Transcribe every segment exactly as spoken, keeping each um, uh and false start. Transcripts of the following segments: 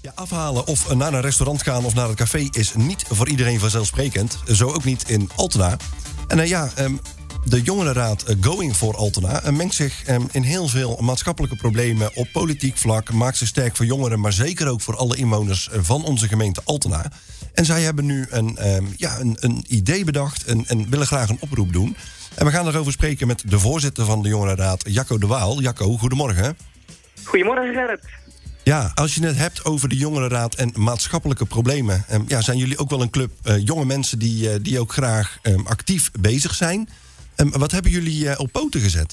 Ja, afhalen of naar een restaurant gaan of naar het café is niet voor iedereen vanzelfsprekend. Zo ook niet in Altena. En uh, ja, um, de jongerenraad uh, Going for Altena uh, mengt zich um, in heel veel maatschappelijke problemen op politiek vlak. Maakt zich sterk voor jongeren, maar zeker ook voor alle inwoners uh, van onze gemeente Altena. En zij hebben nu een, um, ja, een, een idee bedacht en, en willen graag een oproep doen. En we gaan daarover spreken met de voorzitter van de jongerenraad, Jacco de Waal. Jacco, goedemorgen. Goedemorgen, Gerrit. Ja, als je het hebt over de jongerenraad en maatschappelijke problemen, um, ja, zijn jullie ook wel een club uh, jonge mensen die, uh, die ook graag um, actief bezig zijn. Um, wat hebben jullie uh, op poten gezet?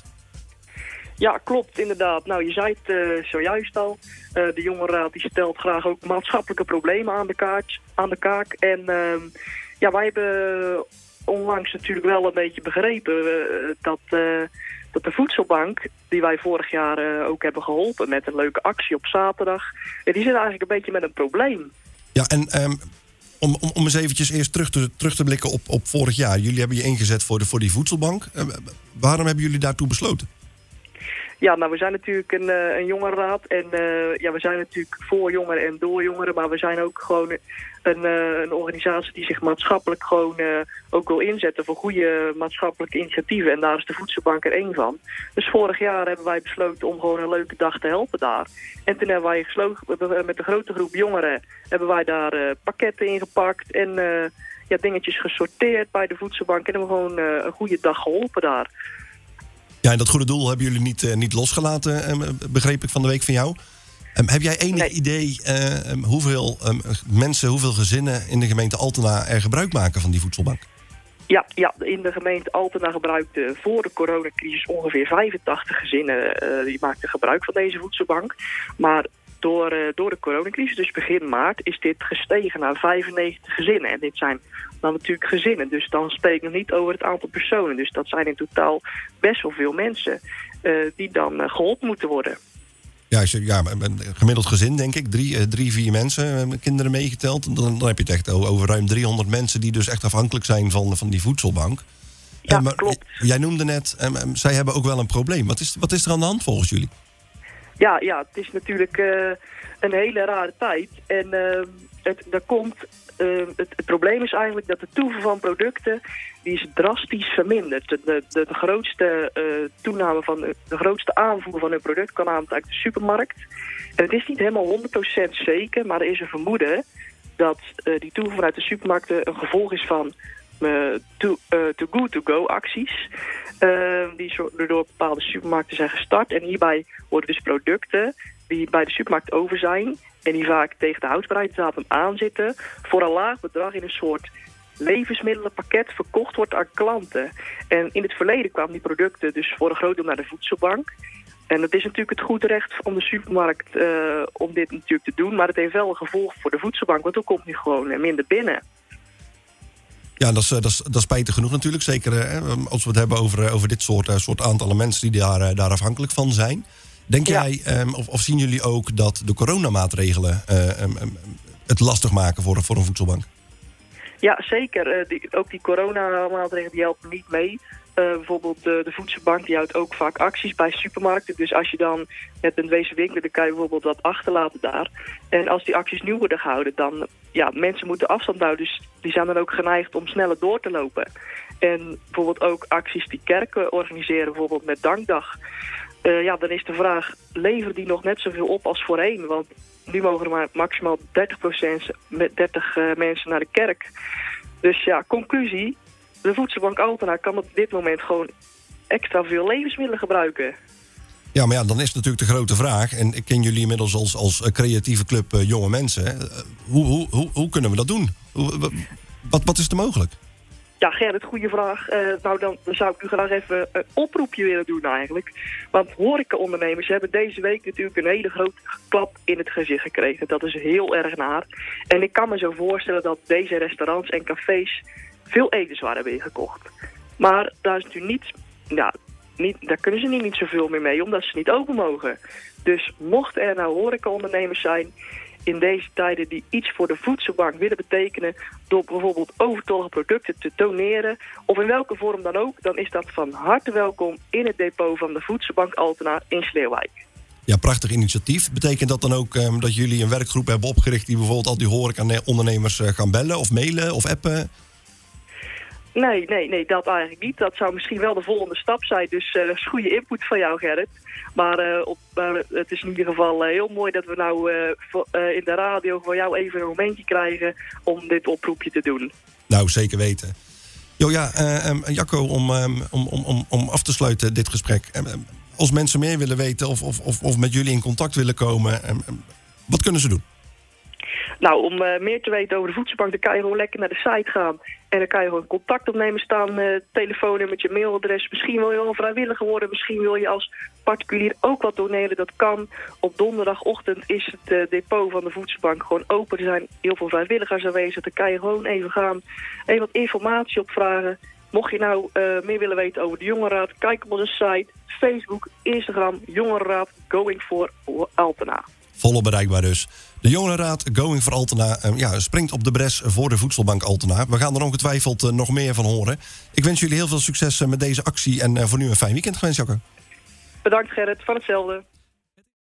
Ja, klopt, inderdaad. Nou, je zei het uh, zojuist al. Uh, de jongerenraad die stelt graag ook maatschappelijke problemen aan de, kaart, aan de kaak. En uh, ja, wij hebben onlangs natuurlijk wel een beetje begrepen uh, dat... Uh, dat de voedselbank, die wij vorig jaar uh, ook hebben geholpen met een leuke actie op zaterdag, die zit eigenlijk een beetje met een probleem. Ja, en um, om, om, om eens eventjes eerst terug te, terug te blikken op, op vorig jaar. Jullie hebben je ingezet voor, de, voor die voedselbank. Uh, waarom hebben jullie daartoe besloten? Ja, nou, we zijn natuurlijk een, uh, een jongerenraad en uh, ja, we zijn natuurlijk voor jongeren en door jongeren, maar we zijn ook gewoon een, uh, een organisatie die zich maatschappelijk gewoon uh, ook wil inzetten voor goede maatschappelijke initiatieven. En daar is de voedselbank er één van. Dus vorig jaar hebben wij besloten om gewoon een leuke dag te helpen daar. En toen hebben wij gesloten met een grote groep jongeren, hebben wij daar uh, pakketten ingepakt en uh, ja, dingetjes gesorteerd bij de voedselbank. En hebben we gewoon uh, een goede dag geholpen daar. Ja, en dat goede doel hebben jullie niet, uh, niet losgelaten, um, begreep ik van de week van jou. Um, heb jij enig nee. idee uh, um, hoeveel um, mensen, hoeveel gezinnen in de gemeente Altena er gebruik maken van die voedselbank? Ja, ja, in de gemeente Altena gebruikte voor de coronacrisis ongeveer vijfentachtig gezinnen. Uh, die maakten gebruik van deze voedselbank. Maar door, uh, door de coronacrisis, dus begin maart, is dit gestegen naar vijfennegentig gezinnen. En dit zijn dan natuurlijk gezinnen. Dus dan spreek ik nog niet over het aantal personen. Dus dat zijn in totaal best wel veel mensen uh, die dan uh, geholpen moeten worden. Ja, als je, ja, een gemiddeld gezin, denk ik. Drie, drie vier mensen, kinderen meegeteld. Dan, dan heb je het echt over ruim driehonderd mensen die dus echt afhankelijk zijn van, van die voedselbank. Ja, uh, maar klopt. Jij noemde net, um, zij hebben ook wel een probleem. Wat is, wat is er aan de hand volgens jullie? Ja, ja, het is natuurlijk uh, een hele rare tijd. En uh, het, daar komt, uh, het, het probleem is eigenlijk dat de toevoer van producten die is drastisch verminderd. De, de, de grootste uh, toename van de, de grootste aanvoer van hun product kan namelijk uit de supermarkt. En het is niet helemaal honderd procent zeker, maar er is een vermoeden dat uh, die toevoer vanuit de supermarkten een gevolg is van uh, too, uh, too good to go acties. Uh, die zo, door bepaalde supermarkten zijn gestart. En hierbij worden dus producten die bij de supermarkt over zijn en die vaak tegen de houdbaarheidsdatum aanzitten, voor een laag bedrag in een soort levensmiddelenpakket verkocht wordt aan klanten. En in het verleden kwamen die producten dus voor een groot deel naar de voedselbank. En het is natuurlijk het goed recht om de supermarkt uh, om dit natuurlijk te doen, maar het heeft wel een gevolg voor de voedselbank, want er komt nu gewoon minder binnen. Ja, dat is, dat, is, dat is spijtig genoeg natuurlijk. Zeker hè, als we het hebben over, over dit soort, uh, soort aantallen mensen die daar, daar afhankelijk van zijn. Denk ja. jij, um, of, of zien jullie ook dat de coronamaatregelen uh, um, um, het lastig maken voor, voor een voedselbank? Ja, zeker. Uh, die, ook die coronamaatregelen die helpen niet mee. Uh, bijvoorbeeld uh, de voedselbank die houdt ook vaak acties bij supermarkten. Dus als je dan net bent wezen winkelen, dan kan je bijvoorbeeld wat achterlaten daar. En als die acties nieuw worden gehouden, dan ja, mensen moeten afstand houden. Dus die zijn dan ook geneigd om sneller door te lopen. En bijvoorbeeld ook acties die kerken organiseren, bijvoorbeeld met Dankdag. Uh, ja, dan is de vraag, leveren die nog net zoveel op als voorheen? Want nu mogen er maar maximaal dertig procent met dertig uh, mensen naar de kerk. Dus ja, conclusie, de voedselbank Altena kan op dit moment gewoon extra veel levensmiddelen gebruiken. Ja, maar ja, dan is natuurlijk de grote vraag, en ik ken jullie inmiddels als, als creatieve club uh, jonge mensen. Uh, hoe, hoe, hoe, hoe kunnen we dat doen? Hoe, wat, wat is er mogelijk? Ja, Gerrit, goede vraag. Uh, nou, dan, dan zou ik u graag even een oproepje willen doen eigenlijk. Want horecaondernemers hebben deze week natuurlijk een hele grote klap in het gezicht gekregen. Dat is heel erg naar. En ik kan me zo voorstellen dat deze restaurants en cafés veel etenswaren hebben ingekocht. Maar daar is natuurlijk niet, ja, niet, daar kunnen ze niet zoveel meer mee, omdat ze niet open mogen. Dus mochten er nou horecaondernemers zijn in deze tijden die iets voor de voedselbank willen betekenen door bijvoorbeeld overtollige producten te doneren, of in welke vorm dan ook, dan is dat van harte welkom in het depot van de voedselbank Altena in Sleeuwijk. Ja, prachtig initiatief. Betekent dat dan ook um, dat jullie een werkgroep hebben opgericht die bijvoorbeeld al die horeca-ondernemers uh, gaan bellen of mailen of appen? Nee, nee, nee, dat eigenlijk niet. Dat zou misschien wel de volgende stap zijn. Dus uh, dat is goede input van jou, Gerrit. Maar, uh, op, uh, het is in ieder geval uh, heel mooi dat we nou uh, vo- uh, in de radio voor jou even een momentje krijgen om dit oproepje te doen. Nou, zeker weten. Jo, ja, uh, um, Jacco, om, um, om, om, om af te sluiten dit gesprek. Um, als mensen meer willen weten of, of, of, of met jullie in contact willen komen, um, um, wat kunnen ze doen? Nou, om uh, meer te weten over de voedselbank, dan kan je gewoon lekker naar de site gaan. En dan kan je gewoon contact opnemen staan, uh, telefoonnummertje, mailadres. Misschien wil je wel vrijwilliger worden, misschien wil je als particulier ook wat doneren. Dat kan. Op donderdagochtend is het uh, depot van de voedselbank gewoon open. Er zijn heel veel vrijwilligers aanwezig. Dan kan je gewoon even gaan, even wat informatie opvragen. Mocht je nou uh, meer willen weten over de Jongerenraad, kijk op onze site, Facebook, Instagram, Jongerenraad, Going for Altena. Volop bereikbaar dus. De Jongerenraad Going for Altena uh, ja, springt op de bres voor de voedselbank Altena. We gaan er ongetwijfeld uh, nog meer van horen. Ik wens jullie heel veel succes uh, met deze actie en uh, voor nu een fijn weekend gewenst, Jacco. Bedankt Gerrit, van hetzelfde.